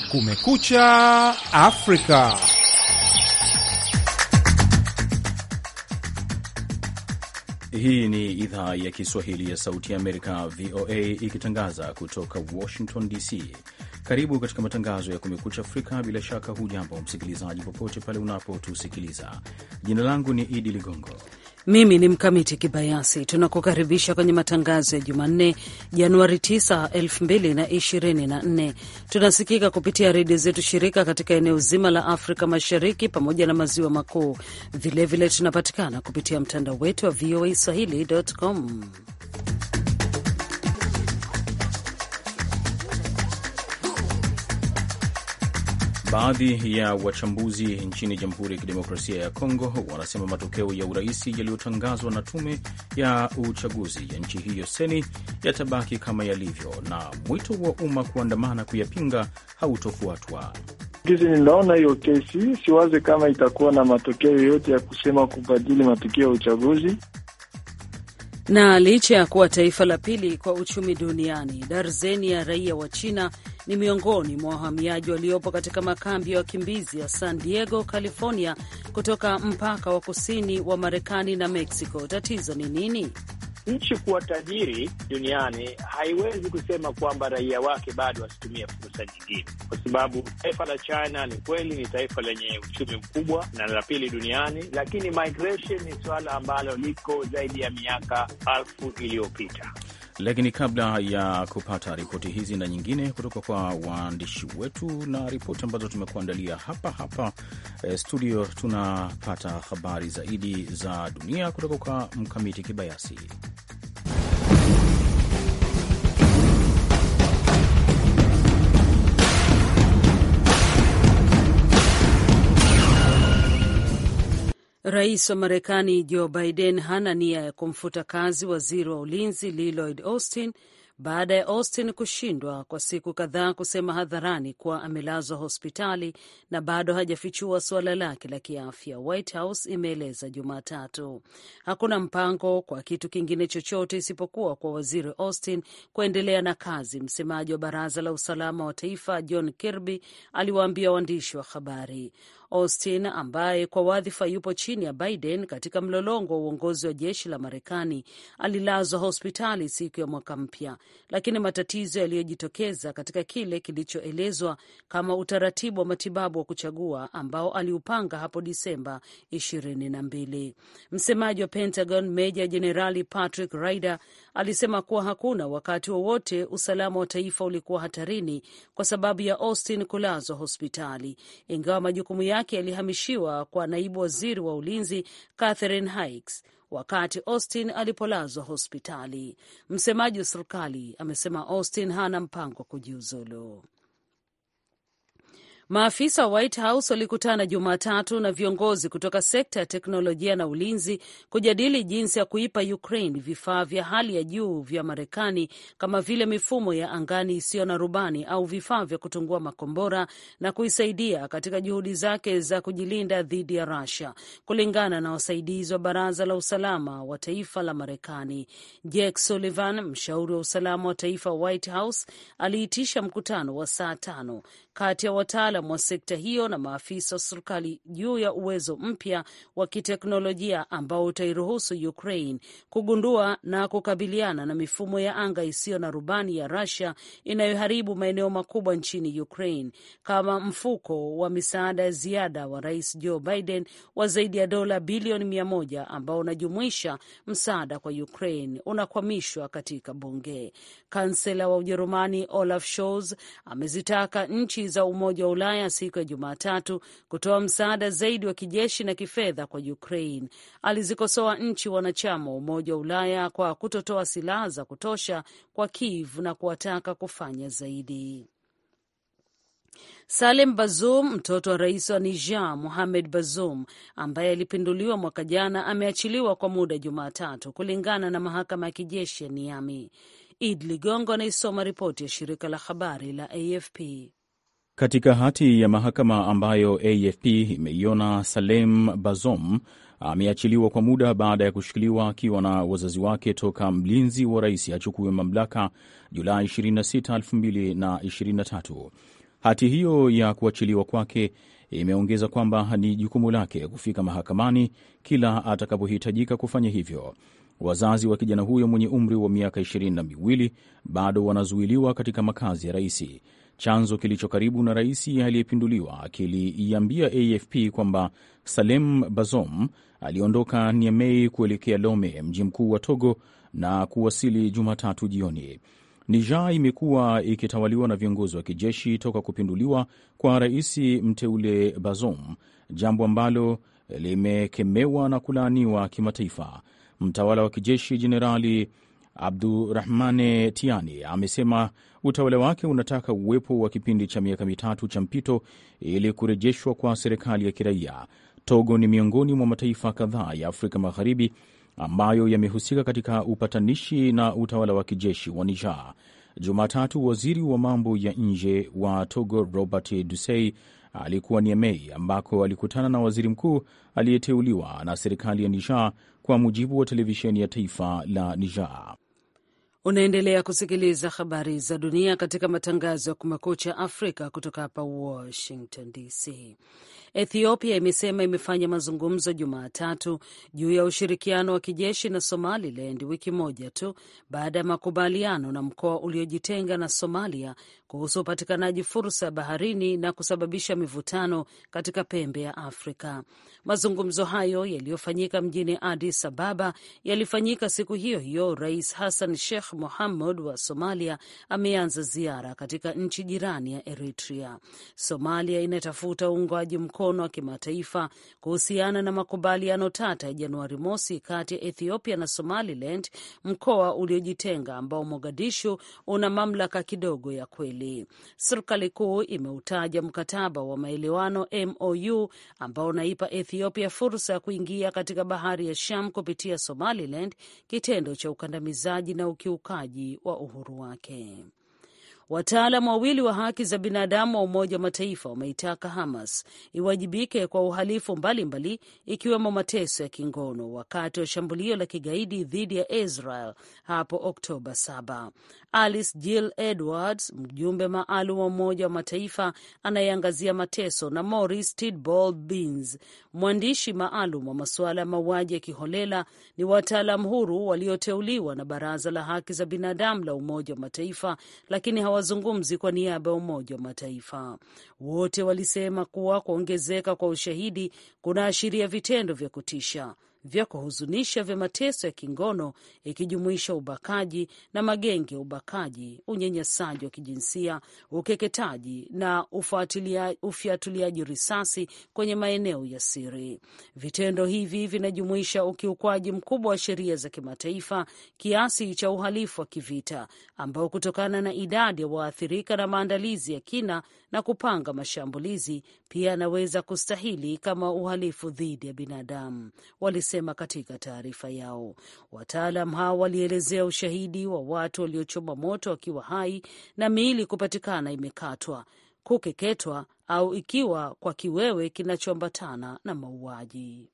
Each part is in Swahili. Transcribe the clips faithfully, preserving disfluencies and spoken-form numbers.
Kumekucha Afrika. Hii ni idhaa ya Kiswahili ya Sauti ya Amerika, V O A, ikitangaza kutoka Washington D C. Karibu katika matangazo ya Kumekucha Afrika. Bila shaka hujambo msikilizaji, popote pale unapotusikiliza. Jina langu ni Idi Ligongo. Mimi ni Mkamiti Kibayasi. Tunakukaribisha kwenye matangazo ya Jumanne, Januari tisa, elfu mbili na ishirini na nne. Tunasikika kupitia redio zetu shirika katika eneo zima la Afrika Mashariki pamoja na maziwa makuu. Vilevile tunapatikana kupitia mtandao wetu wa V O A swahili dot com. Baadhi ya wachambuzi nchini Jamhuri ya Kidemokrasia ya Kongo wanasema matokeo ya uraisi yaliyotangazwa na tume ya uchaguzi ya nchi hiyo seni yatabaki kama yalivyo, na mwito wa umma kuandamana kuyapinga hautofuatwa. Kizi ninaona hiyo kesi, siwaze kama itakuwa na matokeo yoyote ya kusema kubadili matokeo ya uchaguzi. Na licha ya kuwa taifa la pili kwa uchumi duniani, darzeni ya raia wa China ni miongoni mwa wahamiaji waliopo katika makambi ya wakimbizi ya San Diego, California, kutoka mpaka wa kusini wa Marekani na Mexico. Tatizo ni nini? Nchi kuwa tajiri duniani haiwezi kusema kwamba raia wake bado wasitumie fursa nyingine, kwa sababu taifa la China ni kweli ni taifa lenye uchumi mkubwa na la pili duniani, lakini migration ni suala ambalo liko zaidi ya miaka elfu iliyopita. Lakini kabla ya kupata ripoti hizi na nyingine kutoka kwa waandishi wetu na ripoti ambazo tumekuandalia hapa hapa eh, studio, tunapata habari zaidi za dunia kutoka kwa Mkamiti Kibayasi. Rais wa Marekani Joe Biden hana nia ya kumfuta kazi waziri wa ulinzi Lloyd Austin baada ya Austin kushindwa kwa siku kadhaa kusema hadharani kuwa amelazwa hospitali na bado hajafichua suala lake la kiafya, White House imeeleza Jumatatu. Hakuna mpango kwa kitu kingine chochote isipokuwa kwa waziri Austin kuendelea na kazi, msemaji wa Baraza la Usalama wa Taifa John Kirby aliwaambia waandishi wa habari. Austin, ambaye kwa wadhifa yupo chini ya Biden katika mlolongo wa uongozi wa jeshi la Marekani, alilazwa hospitali siku ya mwaka mpya, lakini matatizo yaliyojitokeza katika kile kilichoelezwa kama utaratibu wa matibabu wa kuchagua ambao aliupanga hapo Disemba ishirini na mbili. Msemaji wa Pentagon Meja Jenerali Patrick Ryder alisema kuwa hakuna wakati wowote usalama wa taifa ulikuwa hatarini kwa sababu ya Austin kulazwa hospitali, ingawa majukumu yake yalihamishiwa kwa naibu waziri wa ulinzi Catherine Hicks wakati Austin alipolazwa hospitali. Msemaji wa serikali amesema Austin hana mpango wa kujiuzulu. Maafisa wa White House walikutana Jumatatu na viongozi kutoka sekta ya teknolojia na ulinzi kujadili jinsi ya kuipa Ukraine vifaa vya hali ya juu vya Marekani kama vile mifumo ya angani isiyo na rubani au vifaa vya kutungua makombora na kuisaidia katika juhudi zake za kujilinda dhidi ya Russia, kulingana na wasaidizi wa Baraza la Usalama wa Taifa la Marekani. Jake Sullivan, mshauri wa usalama wa taifa White House, aliitisha mkutano wa saa tano kati ya wataalam wa sekta hiyo na maafisa wa serikali juu ya uwezo mpya wa kiteknolojia ambao utairuhusu Ukraine kugundua na kukabiliana na mifumo ya anga isiyo na rubani ya Russia inayoharibu maeneo makubwa nchini Ukraine, kama mfuko wa misaada ya ziada wa Rais Joe Biden wa zaidi ya dola bilioni mia moja ambao unajumuisha msaada kwa Ukraine unakwamishwa katika bunge. Kansela wa Ujerumani Olaf Scholz amezitaka nchi za Umoja wa Ulaya siku ya Jumatatu kutoa msaada zaidi wa kijeshi na kifedha kwa Ukraine. Alizikosoa nchi wanachama wa Umoja wa Ulaya kwa kutotoa silaha za kutosha kwa Kiev na kuwataka kufanya zaidi. Salem Bazoum, mtoto wa rais wa Niger Mohamed Bazoum, ambaye alipinduliwa mwaka jana, ameachiliwa kwa muda Jumatatu, kulingana na mahakama ya kijeshi ya Niamey. Id Ligongo anaisoma ripoti ya shirika la habari la A F P. Katika hati ya mahakama ambayo A F P imeiona, Salem Bazoum ameachiliwa kwa muda baada ya kushikiliwa akiwa na wazazi wake toka mlinzi wa rais achukue mamlaka Julai ishirini na sita, elfu mbili ishirini na tatu. Hati hiyo ya kuachiliwa kwake imeongeza kwamba ni jukumu lake kufika mahakamani kila atakapohitajika kufanya hivyo. Wazazi wa kijana huyo mwenye umri wa miaka ishirini na miwili bado wanazuiliwa katika makazi ya raisi. Chanzo kilicho karibu na raisi aliyepinduliwa kiliiambia A F P kwamba Salem Bazoum aliondoka Niamey kuelekea Lome, mji mkuu wa Togo, na kuwasili Jumatatu jioni. Niger imekuwa ikitawaliwa na viongozi wa kijeshi toka kupinduliwa kwa rais mteule Bazoum, jambo ambalo limekemewa na kulaaniwa kimataifa. Mtawala wa kijeshi Jenerali Abdurahmane Tiani amesema utawala wake unataka uwepo wa kipindi cha miaka mitatu cha mpito ili kurejeshwa kwa serikali ya kiraia. Togo ni miongoni mwa mataifa kadhaa ya Afrika Magharibi ambayo yamehusika katika upatanishi na utawala wa kijeshi wa Niger. Jumatatu, waziri wa mambo ya nje wa Togo Robert Dusey alikuwa Niamey, ambako alikutana na waziri mkuu aliyeteuliwa na serikali ya Niger, kwa mujibu wa televisheni ya taifa la Niger. Unaendelea kusikiliza habari za dunia katika matangazo ya Kumekucha Afrika kutoka hapa Washington D C. Ethiopia imesema imefanya mazungumzo Jumatatu juu ya ushirikiano wa kijeshi na Somaliland wiki moja tu baada ya makubaliano na mkoa uliojitenga na Somalia kuhusu upatikanaji fursa ya baharini na kusababisha mivutano katika pembe ya Afrika. Mazungumzo hayo yaliyofanyika mjini Addis Ababa yalifanyika siku hiyo hiyo Rais Hassan Sheikh Mohamud wa Somalia ameanza ziara katika nchi jirani ya Eritrea. Somalia inatafuta uungwaji mkono wa kimataifa kuhusiana na makubaliano tata ya Januari mosi kati ya Ethiopia na Somaliland, mkoa uliojitenga ambao Mogadishu una mamlaka kidogo ya kweli. Serikali kuu imeutaja mkataba wa maelewano M O U ambao unaipa Ethiopia fursa ya kuingia katika bahari ya Sham kupitia Somaliland, kitendo cha ukandamizaji na ukiukaji wa uhuru wake. Wataalam wawili wa haki za binadamu wa Umoja wa Mataifa wameitaka Hamas iwajibike kwa uhalifu mbalimbali ikiwemo mateso ya kingono wakati wa shambulio la kigaidi dhidi ya Israel hapo Oktoba saba. Alice Jill Edwards, mjumbe maalum wa Umoja wa Mataifa anayeangazia mateso, na Maurice Tidball Beans, mwandishi maalum wa masuala ya mauaji ya kiholela, ni wataalam huru walioteuliwa na Baraza la Haki za Binadamu la Umoja wa Mataifa, lakini hawazungumzi kwa niaba ya Umoja wa Mataifa. Wote walisema kuwa kuongezeka kwa ushahidi kunaashiria vitendo vya kutisha, vya kuhuzunisha vya mateso ya kingono, ikijumuisha ubakaji na magenge ya ubakaji, unyanyasaji wa kijinsia, ukeketaji na ufiatuliaji risasi kwenye maeneo ya siri. Vitendo hivi vinajumuisha ukiukwaji mkubwa wa sheria za kimataifa kiasi cha uhalifu wa kivita, ambao kutokana na idadi ya waathirika na maandalizi ya kina na kupanga mashambulizi pia anaweza kustahili kama uhalifu dhidi ya binadamu, walisema katika taarifa yao. Wataalam hao walielezea ushahidi wa watu waliochoma moto wakiwa hai na miili kupatikana imekatwa, kukeketwa au ikiwa kwa kiwewe kinachoambatana na mauaji.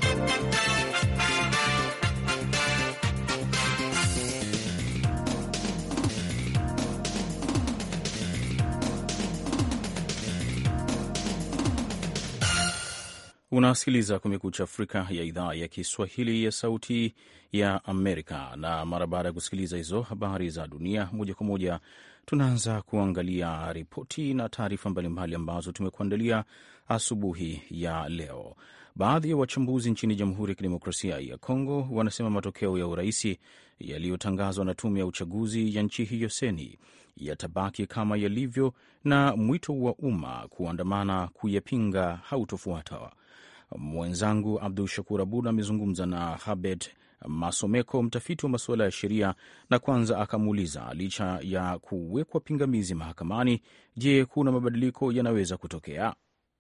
Unasikiliza Kumekucha Afrika ya idhaa ya Kiswahili ya Sauti ya Amerika, na mara baada ya kusikiliza hizo habari za dunia moja kwa moja, tunaanza kuangalia ripoti na taarifa mbalimbali ambazo tumekuandalia asubuhi ya leo. Baadhi ya wachambuzi nchini Jamhuri ya Kidemokrasia ya Kongo wanasema matokeo ya uraisi yaliyotangazwa na tume ya uchaguzi ya nchi hiyo seni yatabaki kama yalivyo, na mwito wa umma kuandamana kuyapinga hautofuata. Mwenzangu Abdul Shakur Abud amezungumza na Habet Masomeko, mtafiti wa masuala ya sheria, na kwanza akamuuliza, licha ya kuwekwa pingamizi mahakamani, je, kuna mabadiliko yanaweza kutokea?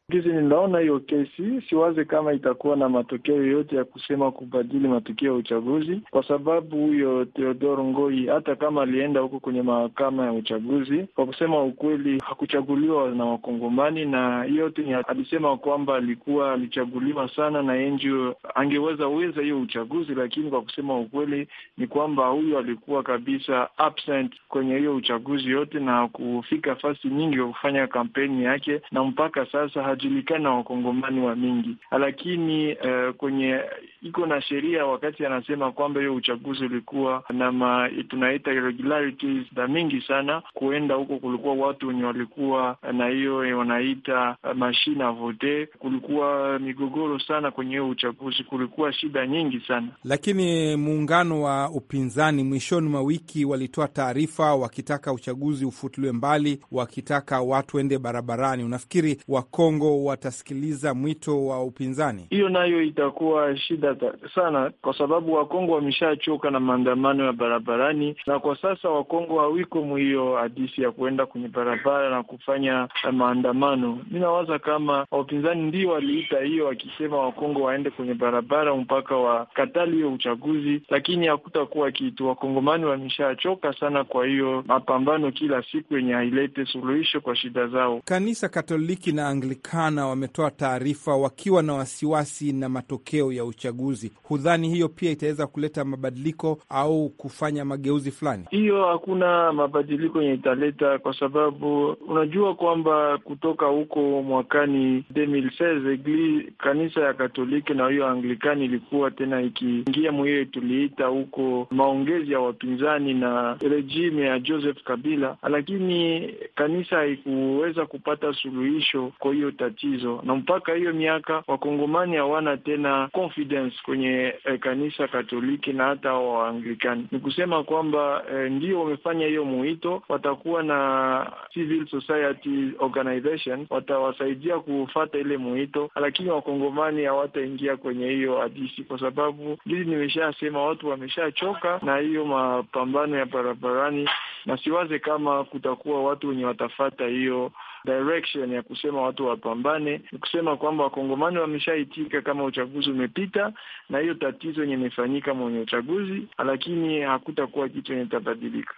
Gizi ninaona hiyo kesi, siwaze kama itakuwa na matokeo yoyote ya kusema kubadili matokeo ya uchaguzi, kwa sababu huyo Theodore Ngoi hata kama alienda huko kwenye mahakama ya uchaguzi, kwa kusema ukweli hakuchaguliwa na Wakongomani, na yote ni alisema kwamba alikuwa alichaguliwa sana na enjo angeweza uweza hiyo uchaguzi, lakini kwa kusema ukweli ni kwamba huyo alikuwa kabisa absent kwenye hiyo uchaguzi yote na kufika fasi nyingi kwa kufanya kampeni yake, na mpaka sasa hajulikana Wakongomani wa mingi. Lakini uh, kwenye iko na sheria wakati anasema kwamba hiyo uchaguzi ulikuwa na ma, tunaita irregularities da mingi sana, kuenda huko kulikuwa watu wenye walikuwa na hiyo wanaita machine à voter, kulikuwa migogoro sana kwenye hiyo uchaguzi, kulikuwa shida nyingi sana. Lakini muungano wa upinzani mwishoni mwa wiki walitoa taarifa wakitaka uchaguzi ufutuliwe mbali, wakitaka watu ende barabarani. Unafikiri Wakongo watasikiliza mwito wa upinzani? Hiyo nayo itakuwa shida sana, kwa sababu Wakongo wameshachoka na maandamano ya barabarani, na kwa sasa Wakongo hawiko mwiyo hadisi ya kuenda kwenye barabara na kufanya maandamano. Mimi nawaza kama wapinzani ndio waliita hiyo wakisema Wakongo waende kwenye barabara mpaka wakatali hiyo uchaguzi, lakini hakutakuwa kitu. Wakongomani wameshachoka sana, kwa hiyo mapambano kila siku yenye hailete suluhisho kwa shida zao. Kanisa Katoliki na Anglikana wametoa taarifa wakiwa na wasiwasi na matokeo ya uchaguzi. Hudhani hiyo pia itaweza kuleta mabadiliko au kufanya mageuzi fulani? Hiyo hakuna mabadiliko yenye italeta, kwa sababu unajua kwamba kutoka huko mwakani elfu mbili na sita kanisa ya Katoliki na hiyo Anglikani ilikuwa tena ikiingia mwiyo tuliita huko maongezi ya wapinzani na regime ya Joseph Kabila, lakini kanisa haikuweza kupata suluhisho kwa hiyo tatizo, na mpaka hiyo miaka Wakongomani hawana tena confidence kwenye eh, kanisa Katoliki na hata wa Anglikani. Ni kusema kwamba eh, ndio wamefanya hiyo muito, watakuwa na civil society organization watawasaidia kufuata ile muito, lakini Wakongomani hawataingia kwenye hiyo hadisi, kwa sababu hili nimeshasema watu wameshachoka na hiyo mapambano ya barabarani, na siwaze kama kutakuwa watu wenye watafata hiyo direction ya kusema watu wapambane. Ni kusema kwamba Wakongomani wameshaitika kama uchaguzi umepita na hiyo tatizo yenye imefanyika mwenye uchaguzi, lakini hakutakuwa kitu yenye tabadilika.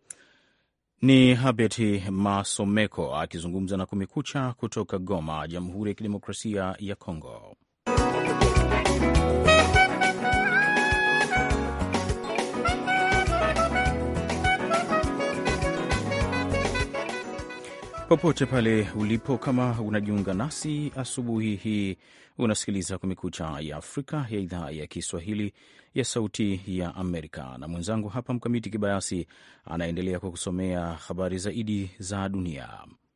Ni Habert Masomeko akizungumza na Kumekucha kutoka Goma, Jamhuri ya Kidemokrasia ya Kongo. Popote pale ulipo, kama unajiunga nasi asubuhi hii, unasikiliza Kumekucha ya Afrika ya idhaa ya Kiswahili ya Sauti ya Amerika, na mwenzangu hapa Mkamiti Kibayasi anaendelea kwa kusomea habari zaidi za dunia.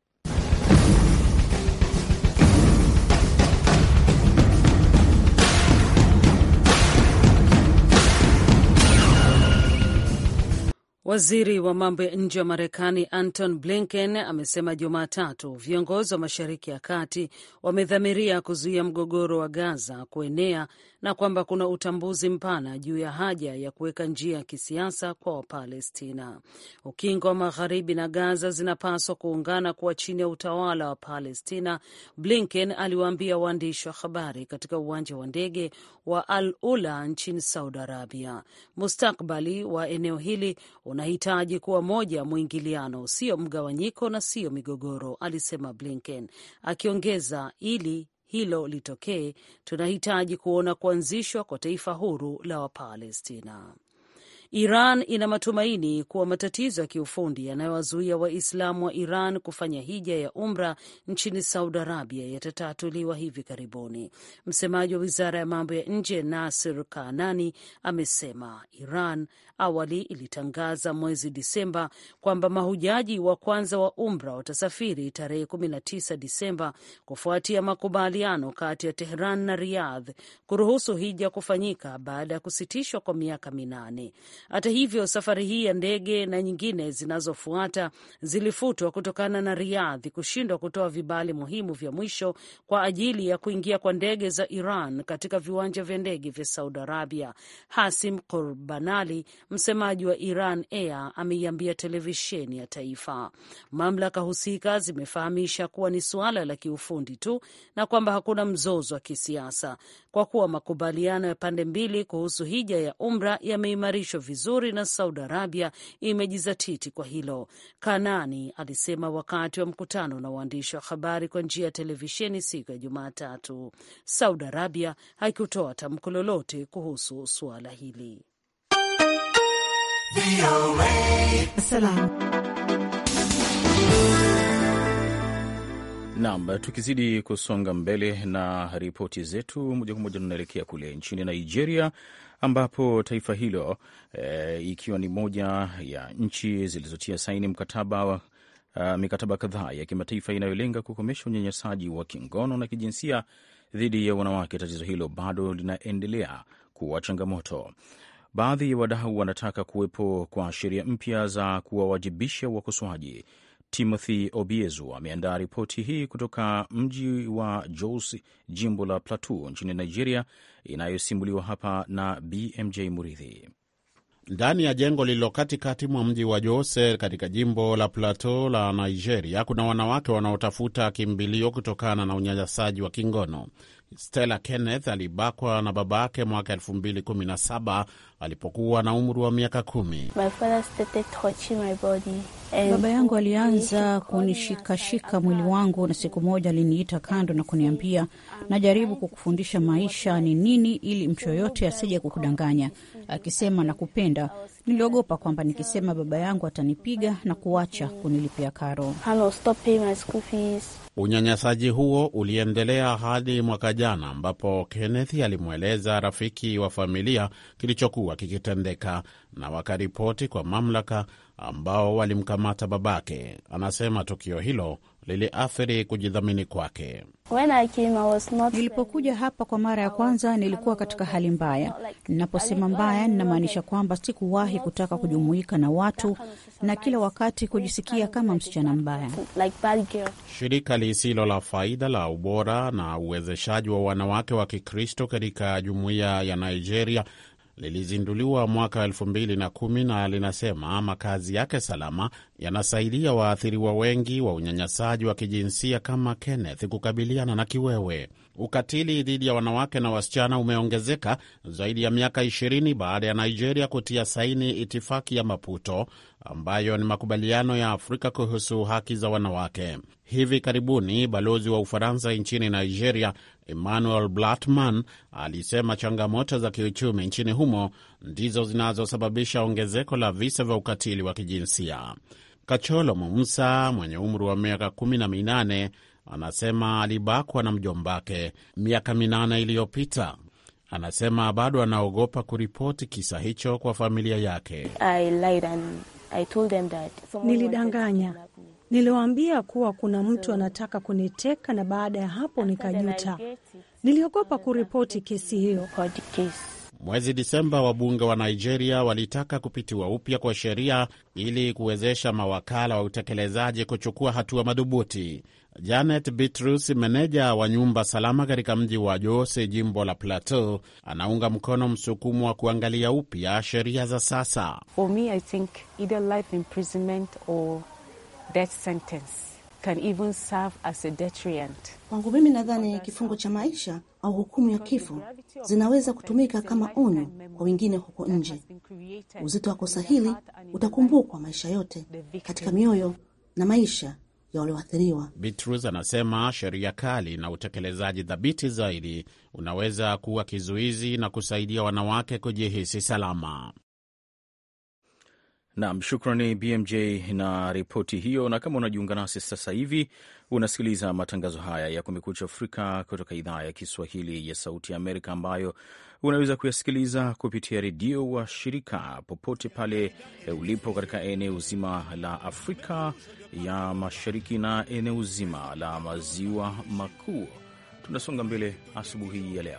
Waziri wa mambo ya nje wa Marekani Anton Blinken amesema Jumatatu viongozi wa Mashariki ya Kati wamedhamiria kuzuia mgogoro wa Gaza kuenea na kwamba kuna utambuzi mpana juu ya haja ya kuweka njia ya kisiasa kwa Wapalestina. Ukingo wa Magharibi na Gaza zinapaswa kuungana kuwa chini ya utawala wa Palestina, Blinken aliwaambia waandishi wa habari katika uwanja wa ndege wa Al Ula nchini Saudi Arabia. Mustakbali wa eneo hili unahitaji kuwa moja mwingiliano, sio mgawanyiko na sio migogoro, alisema Blinken, akiongeza, ili hilo litokee, tunahitaji kuona kuanzishwa kwa taifa huru la Wapalestina. Iran ina matumaini kuwa matatizo ya kiufundi yanayowazuia Waislamu wa Iran kufanya hija ya umra nchini Saudi Arabia yatatatuliwa hivi karibuni. Msemaji wa wizara ya mambo ya nje Nasir Kanani amesema Iran awali ilitangaza mwezi Disemba kwamba mahujaji wa kwanza wa umra watasafiri tarehe kumi na tisa Disemba kufuatia makubaliano kati ya Tehran na Riyadh kuruhusu hija kufanyika baada ya kusitishwa kwa miaka minane. Hata hivyo, safari hii ya ndege na nyingine zinazofuata zilifutwa kutokana na Riyadh kushindwa kutoa vibali muhimu vya mwisho kwa ajili ya kuingia kwa ndege za Iran katika viwanja vya ndege vya Saudi Arabia. Hasim Qurbanali, msemaji wa Iran Air ameiambia televisheni ya taifa. Mamlaka husika zimefahamisha kuwa ni suala la kiufundi tu na kwamba hakuna mzozo wa kisiasa, kwa kuwa makubaliano ya pande mbili kuhusu hija ya umra yameimarishwa vizuri na Saudi Arabia imejizatiti kwa hilo, Kanani alisema wakati wa mkutano na waandishi wa habari kwa njia ya televisheni siku ya Jumatatu. Saudi Arabia haikutoa tamko lolote kuhusu suala hili. Naam, tukizidi kusonga mbele na ripoti zetu, moja kwa moja tunaelekea kule nchini Nigeria ambapo taifa hilo e, ikiwa ni moja ya nchi zilizotia saini mkataba uh, mikataba kadhaa ya kimataifa inayolenga kukomesha unyanyasaji wa kingono na kijinsia dhidi ya wanawake, tatizo hilo bado linaendelea kuwa changamoto. Baadhi ya wadau wanataka kuwepo kwa sheria mpya za kuwawajibisha wakosoaji. Timothy Obiezu ameandaa ripoti hii kutoka mji wa Jos, jimbo la Plateau nchini Nigeria, inayosimuliwa hapa na B M J Muridhi. Ndani ya jengo lililo katikati mwa mji wa Jos katika jimbo la Plateau la Nigeria, kuna wanawake wanaotafuta kimbilio kutokana na unyanyasaji wa kingono. Stella Kenneth alibakwa na babake mwaka elfu mbili kumi na saba alipokuwa na umri wa miaka kumi. Baba yangu alianza kunishikashika mwili wangu, na siku moja aliniita kando na kuniambia, najaribu kukufundisha maisha ni nini ili mtu yoyote asije kukudanganya, akisema nakupenda. Niliogopa kwamba nikisema baba yangu atanipiga na kuacha kunilipia karo. Unyanyasaji huo uliendelea hadi mwaka jana, ambapo Kenneth alimweleza rafiki wa familia kilichokuwa kikitendeka na wakaripoti kwa mamlaka ambao walimkamata babake. Anasema tukio hilo liliathiri kujidhamini kwake. Not... Nilipokuja hapa kwa mara ya kwanza nilikuwa katika hali mbaya. Ninaposema mbaya, ninamaanisha kwamba sikuwahi kutaka kujumuika na watu na kila wakati kujisikia kama msichana mbaya. Shirika lisilo la faida la ubora na uwezeshaji wa wanawake wa Kikristo katika jumuiya ya Nigeria lilizinduliwa mwaka elfu mbili na kumi na linasema makazi yake salama yanasaidia waathiriwa wengi wa unyanyasaji wa kijinsia kama Kenneth kukabiliana na kiwewe. Ukatili dhidi ya wanawake na wasichana umeongezeka zaidi ya miaka ishirini baada ya Nigeria kutia saini itifaki ya Maputo, ambayo ni makubaliano ya Afrika kuhusu haki za wanawake. Hivi karibuni balozi wa Ufaransa nchini Nigeria, Emmanuel Blattman, alisema changamoto za kiuchumi nchini humo ndizo zinazosababisha ongezeko la visa vya ukatili wa kijinsia. Kacholo Mumusa mwenye umri wa miaka kumi na minane anasema alibakwa na mjombake miaka minane iliyopita. Anasema bado anaogopa kuripoti kisa hicho kwa familia yake. Nilidanganya. Niliwaambia kuwa kuna mtu anataka kuniteka, na baada ya hapo nikajuta. Niliogopa kuripoti kesi hiyo. Mwezi Disemba, wabunge wa Nigeria walitaka kupitiwa upya kwa sheria ili kuwezesha mawakala wa utekelezaji kuchukua hatua madhubuti. Janet Bitrus, meneja wa nyumba salama katika mji wa Jos, jimbo la Plateau, anaunga mkono msukumo wa kuangalia upya sheria za sasa. For me, I think either life imprisonment or death sentence can even serve as a deterrent. Kwangu mimi nadhani kifungo cha maisha au hukumu ya kifo zinaweza kutumika kama onyo kwa wengine huko nje. Uzito wa kosa hili utakumbukwa maisha yote katika mioyo na maisha ya walioathiriwa. Bitrus anasema sheria kali na utekelezaji dhabiti zaidi unaweza kuwa kizuizi na kusaidia wanawake kujihisi salama. Naam, shukrani B M J na ripoti hiyo. Na kama unajiunga nasi sasa hivi, unasikiliza matangazo haya ya Kumekucha Afrika kutoka idhaa ya Kiswahili ya Sauti ya Amerika, ambayo unaweza kuyasikiliza kupitia redio wa shirika popote pale ulipo katika eneo zima la Afrika ya Mashariki na eneo zima la Maziwa Makuu. Tunasonga mbele asubuhi ya leo.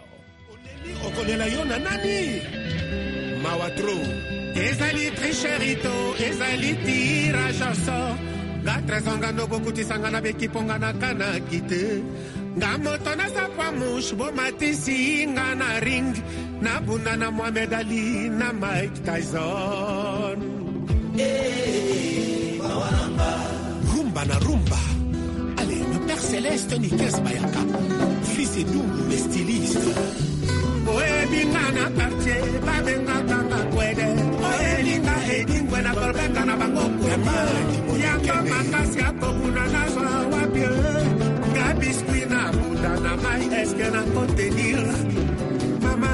Mawatro ezali tricherito ezali tirage sort ga trezonga ndobo kutisanga na bekiponga na kana kite nga moto na sapwa mush bo matisi nga na ring na bunda na Muhammad Ali na Mike Tyson. Hey, rumba na rumba. Allez, le Père Céleste Nikes Bayaka, fils et doux, le styliste. Oe binga na quartier, ba benga kanga kwede. Oe linga edingwe na korbeka na bango kwema. Yanga makasi yako kuna na zwa wapye. Nga biskuit na buda na mai eske na contenir. Mama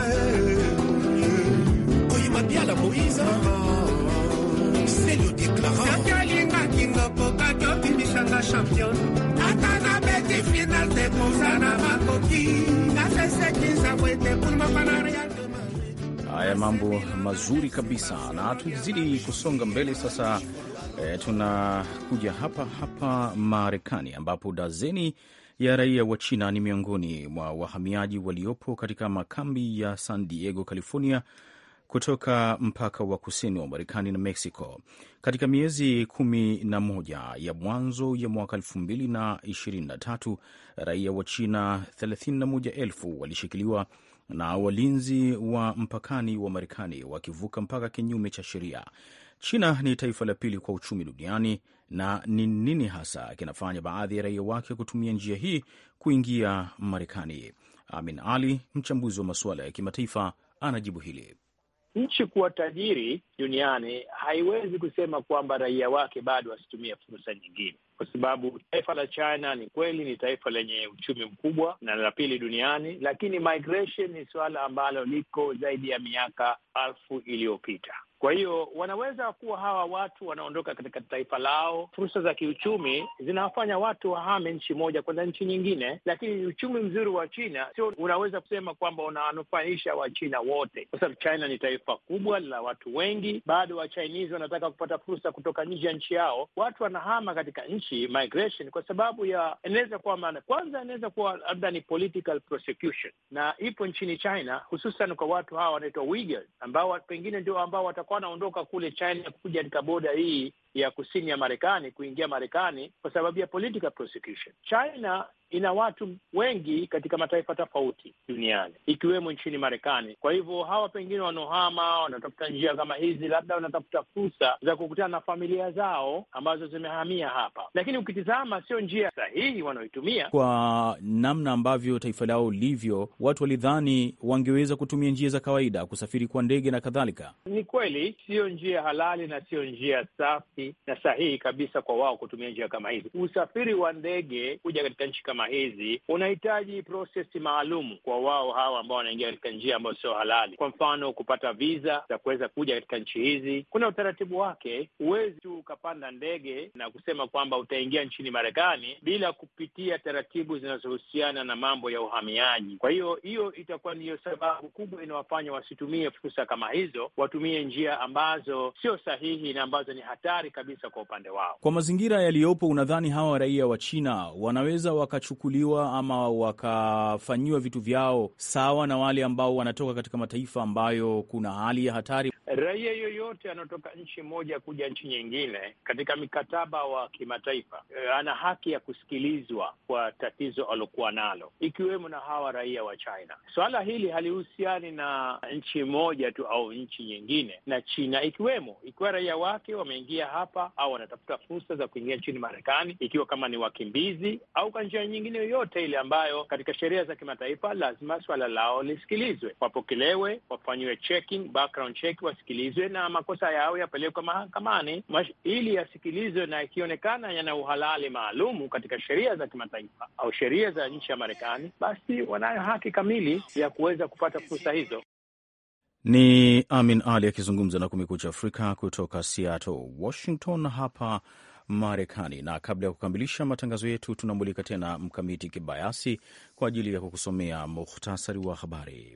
eh. Oye mabiala Moïse. C'est le déclarant. Yanga linga kinga poka kyo bimisanga champion. Atana beti final te pousa na makoki. Haya, mambo mazuri kabisa, na tuzidi kusonga mbele sasa. E, tunakuja hapa hapa Marekani ambapo dazeni ya raia wa China ni miongoni mwa wahamiaji waliopo katika makambi ya San Diego, California, kutoka mpaka wa kusini wa Marekani na Mexico. Katika miezi kumi na moja ya mwanzo ya mwaka elfu mbili na ishirini na tatu, raia wa China thelathini na moja elfu walishikiliwa na walinzi wa mpakani wa Marekani wakivuka mpaka kinyume cha sheria. China ni taifa la pili kwa uchumi duniani, na ni nini hasa kinafanya baadhi ya raia wake kutumia njia hii kuingia Marekani? Amin Ali, mchambuzi wa masuala ya kimataifa, anajibu hili. Nchi kuwa tajiri duniani haiwezi kusema kwamba raia wake bado wasitumie fursa nyingine, kwa sababu taifa la China ni kweli ni taifa lenye uchumi mkubwa na la pili duniani, lakini migration ni suala ambalo liko zaidi ya miaka alfu iliyopita. Kwa hiyo wanaweza kuwa hawa watu wanaondoka katika taifa lao, fursa za kiuchumi zinawafanya watu wahame nchi moja kwenda nchi nyingine, lakini uchumi mzuri wa China sio unaweza kusema kwamba unawanufaisha wa China wote, kwa sababu China ni taifa kubwa la watu wengi. Bado wa Chinese wanataka kupata fursa kutoka nje ya nchi yao, watu wanahama katika nchi, migration, kwa sababu ya inaweza kuwa maana kwanza inaweza kuwa labda ni political persecution, na ipo nchini China hususan kwa watu hawa wanaitwa Uyghurs, ambao pengine ndio ambao watakuwa wanaondoka kule China kuja katika boda hii ya kusini ya Marekani kuingia Marekani kwa sababu ya political persecution. China ina watu wengi katika mataifa tofauti duniani ikiwemo nchini Marekani. Kwa hivyo hawa pengine wanohama wanatafuta njia kama hizi, labda wanatafuta fursa za kukutana na familia zao ambazo zimehamia hapa, lakini ukitizama sio njia sahihi wanaoitumia. Kwa namna ambavyo taifa lao livyo, watu walidhani wangeweza kutumia njia za kawaida, kusafiri kwa ndege na kadhalika. Ni kweli sio njia halali na sio njia safi na sahihi kabisa kwa wao kutumia njia kama hizi. Usafiri wa ndege kuja katika nchi kama hizi unahitaji process maalum kwa wao hawa ambao wanaingia katika njia ambayo sio halali. Kwa mfano, kupata visa za kuweza kuja katika nchi hizi kuna utaratibu wake. Huwezi tu ukapanda ndege na kusema kwamba utaingia nchini Marekani bila kupitia taratibu zinazohusiana na mambo ya uhamiaji. Kwa hiyo hiyo itakuwa ndiyo sababu kubwa inawafanya wasitumie fursa kama hizo, watumie njia ambazo sio sahihi na ambazo ni hatari kabisa kwa upande wao. Kwa mazingira yaliyopo, unadhani hawa raia wa China wanaweza wakachukuliwa ama wakafanyiwa vitu vyao sawa na wale ambao wanatoka katika mataifa ambayo kuna hali ya hatari? Raia yoyote anatoka nchi moja kuja nchi nyingine katika mikataba wa kimataifa ana haki ya kusikilizwa kwa tatizo alokuwa nalo, ikiwemo na hawa raia wa China. Swala hili halihusiani na nchi moja tu au nchi nyingine, na China ikiwemo, ikiwa raia wake wameingia hapa au wanatafuta fursa za kuingia nchini Marekani, ikiwa kama ni wakimbizi au kwa njia nyingine yoyote ile ambayo katika sheria za kimataifa lazima swala lao lisikilizwe, wapokelewe, wafanyiwe checking, background check, sikilizwe na makosa yao yapelekwe mahakamani ili yasikilizwe, na ikionekana yana uhalali maalumu katika sheria za kimataifa au sheria za nchi ya Marekani, basi wanayo haki kamili ya kuweza kupata fursa hizo. Ni Amin Ali akizungumza na Kumekucha Afrika kutoka Seattle, Washington hapa Marekani. Na kabla ya kukamilisha matangazo yetu, tunamulika tena Mkamiti Kibayasi kwa ajili ya kukusomea muhtasari wa habari.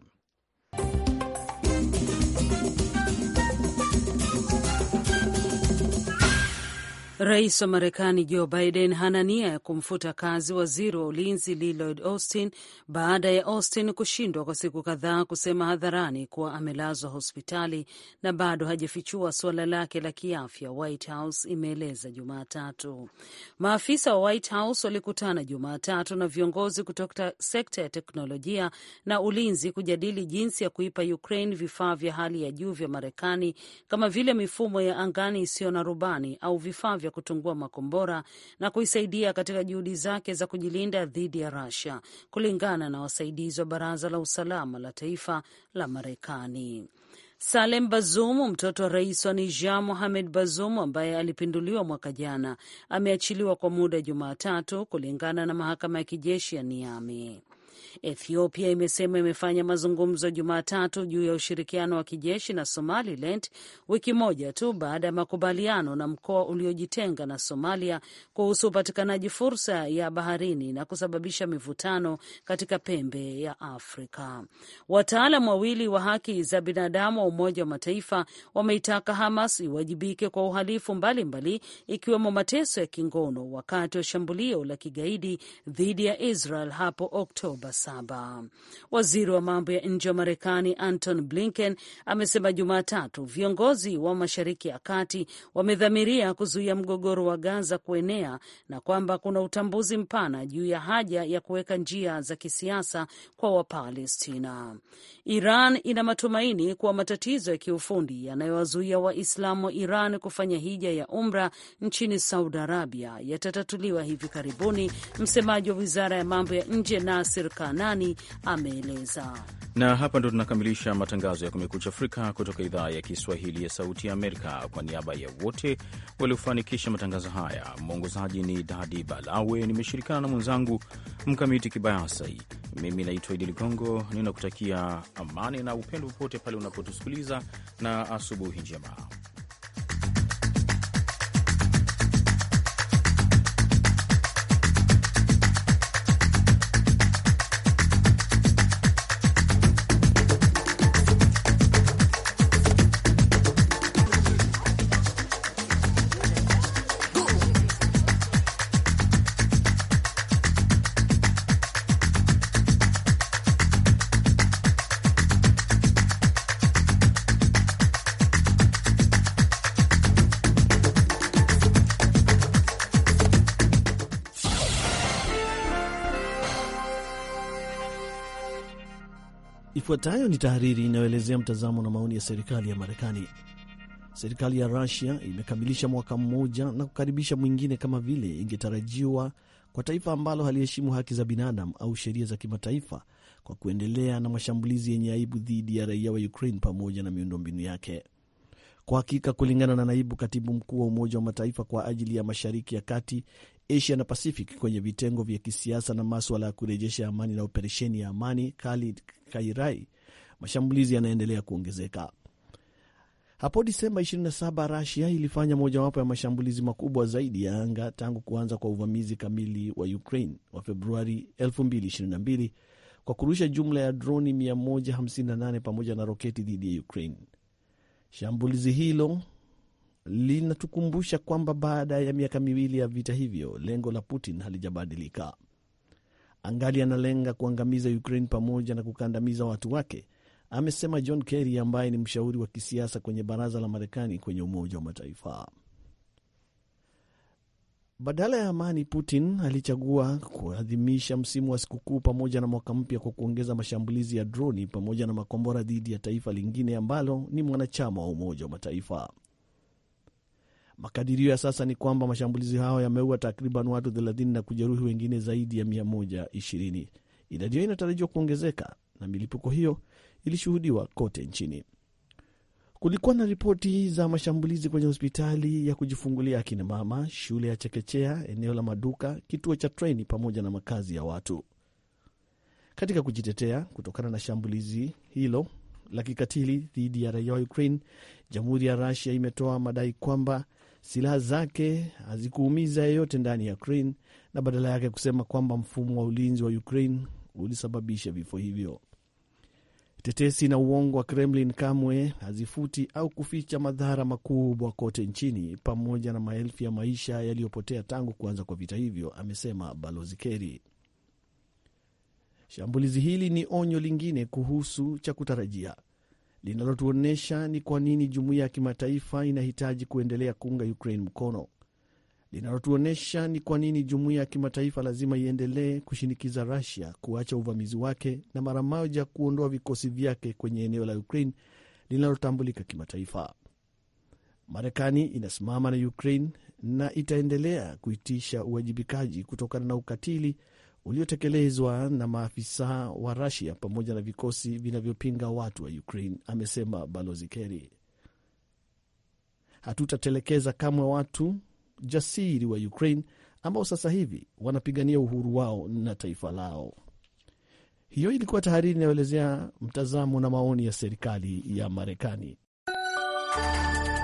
Rais wa Marekani Joe Biden hana nia ya kumfuta kazi waziri wa ulinzi Lloyd Austin baada ya Austin kushindwa kwa siku kadhaa kusema hadharani kuwa amelazwa hospitali na bado hajafichua suala lake la kiafya, White House imeeleza Jumatatu. Maafisa wa White House walikutana Jumatatu na viongozi kutoka sekta ya teknolojia na ulinzi kujadili jinsi ya kuipa Ukraine vifaa vya hali ya juu vya Marekani kama vile mifumo ya angani isiyo na rubani au vifaa vya kutungua makombora na kuisaidia katika juhudi zake za kujilinda dhidi ya Russia, kulingana na wasaidizi wa Baraza la Usalama la Taifa la Marekani. Salem Bazoum, mtoto wa rais wa Niger Mohamed Bazoum ambaye alipinduliwa mwaka jana, ameachiliwa kwa muda Jumatatu, kulingana na mahakama ya kijeshi ya Niamey. Ethiopia imesema imefanya mazungumzo Jumatatu juu ya ushirikiano wa kijeshi na Somaliland, wiki moja tu baada ya makubaliano na mkoa uliojitenga na Somalia kuhusu upatikanaji fursa ya baharini na kusababisha mivutano katika pembe ya Afrika. Wataalamu wawili wa haki za binadamu wa Umoja wa Mataifa wameitaka Hamas iwajibike kwa uhalifu mbalimbali, ikiwemo mateso ya kingono wakati wa shambulio la kigaidi dhidi ya Israel hapo Oktoba saba. Waziri wa mambo ya nje wa Marekani Anton Blinken amesema Jumatatu viongozi wa Mashariki ya Kati wamedhamiria kuzuia mgogoro wa Gaza kuenea na kwamba kuna utambuzi mpana juu ya haja ya kuweka njia za kisiasa kwa Wapalestina. Iran ina matumaini kuwa matatizo ya kiufundi yanayowazuia Waislamu wa Iran kufanya hija ya umra nchini Saudi Arabia yatatatuliwa hivi karibuni, msemaji wa Wizara ya Mambo ya Nje Nasir Kanani ameeleza. Na hapa ndo tunakamilisha matangazo ya Kumekucha Afrika kutoka idhaa ya Kiswahili ya Sauti ya Amerika. Kwa niaba ya wote waliofanikisha matangazo haya, mwongozaji ni Dadi Balawe, nimeshirikana na mwenzangu Mkamiti Kibayasi. Mimi naitwa Idi Ligongo, ninakutakia amani na upendo popote pale unapotusikiliza, na asubuhi njema. Ifuatayo ni tahariri inayoelezea mtazamo na maoni ya serikali ya Marekani. Serikali ya Russia imekamilisha mwaka mmoja na kukaribisha mwingine kama vile ingetarajiwa kwa taifa ambalo haliheshimu haki za binadamu au sheria za kimataifa, kwa kuendelea na mashambulizi yenye aibu dhidi ya raia wa Ukraine pamoja na miundombinu yake. Kwa hakika, kulingana na naibu katibu mkuu wa Umoja wa Mataifa kwa ajili ya Mashariki ya Kati, Asia na Pacific kwenye vitengo vya kisiasa na masuala ya kurejesha amani na operesheni ya amani, Khalid Kairai, mashambulizi yanaendelea kuongezeka. Hapo Disemba ishirini na saba, Russia ilifanya mojawapo ya mashambulizi makubwa zaidi ya anga tangu kuanza kwa uvamizi kamili wa Ukraine wa Februari elfu mbili ishirini na mbili, kwa kurusha jumla ya droni mia moja hamsini na nane pamoja na roketi dhidi ya Ukraine. Shambulizi hilo linatukumbusha kwamba baada ya miaka miwili ya vita hivyo, lengo la Putin halijabadilika. Angali analenga kuangamiza Ukraine pamoja na kukandamiza watu wake, amesema John Kerry ambaye ni mshauri wa kisiasa kwenye baraza la Marekani kwenye Umoja wa Mataifa. Badala ya amani, Putin alichagua kuadhimisha msimu wa sikukuu pamoja na mwaka mpya kwa kuongeza mashambulizi ya droni pamoja na makombora dhidi ya taifa lingine ambalo ni mwanachama wa Umoja wa Mataifa. Makadirio ya sasa ni kwamba mashambulizi hayo yameua takriban watu thelathini na kujeruhi wengine zaidi ya mia moja ishirini. Idadi hiyo inatarajiwa kuongezeka na milipuko hiyo ilishuhudiwa kote nchini. Kulikuwa na ripoti za mashambulizi kwenye hospitali ya kujifungulia akina mama, shule ya chekechea, eneo la maduka, kituo cha treni pamoja na makazi ya watu. Katika kujitetea kutokana na shambulizi hilo la kikatili dhidi ya raia wa Ukraine, Jamhuri ya Russia imetoa madai kwamba silaha zake hazikuumiza yeyote ndani ya Ukraine na badala yake kusema kwamba mfumo wa ulinzi wa Ukraine ulisababisha vifo hivyo. Tetesi na uongo wa Kremlin kamwe hazifuti au kuficha madhara makubwa kote nchini, pamoja na maelfu ya maisha yaliyopotea tangu kuanza kwa vita hivyo, amesema Balozi Kerry. Shambulizi hili ni onyo lingine kuhusu cha kutarajia, linalotuonyesha ni kwa nini jumuiya ya kimataifa inahitaji kuendelea kuunga Ukraine mkono. Linalotuonyesha ni kwa nini jumuiya ya kimataifa lazima iendelee kushinikiza Russia kuacha uvamizi wake na mara moja kuondoa vikosi vyake kwenye eneo la Ukraine linalotambulika kimataifa. Marekani inasimama na Ukraine na itaendelea kuitisha uwajibikaji kutokana na ukatili uliotekelezwa na maafisa wa Russia pamoja na vikosi vinavyopinga watu wa Ukraine, amesema Balozi Kerry. Hatutatelekeza kamwe watu jasiri wa Ukraine ambao sasa hivi wanapigania uhuru wao na taifa lao. Hiyo ilikuwa tahariri inayoelezea mtazamo na maoni ya serikali ya Marekani.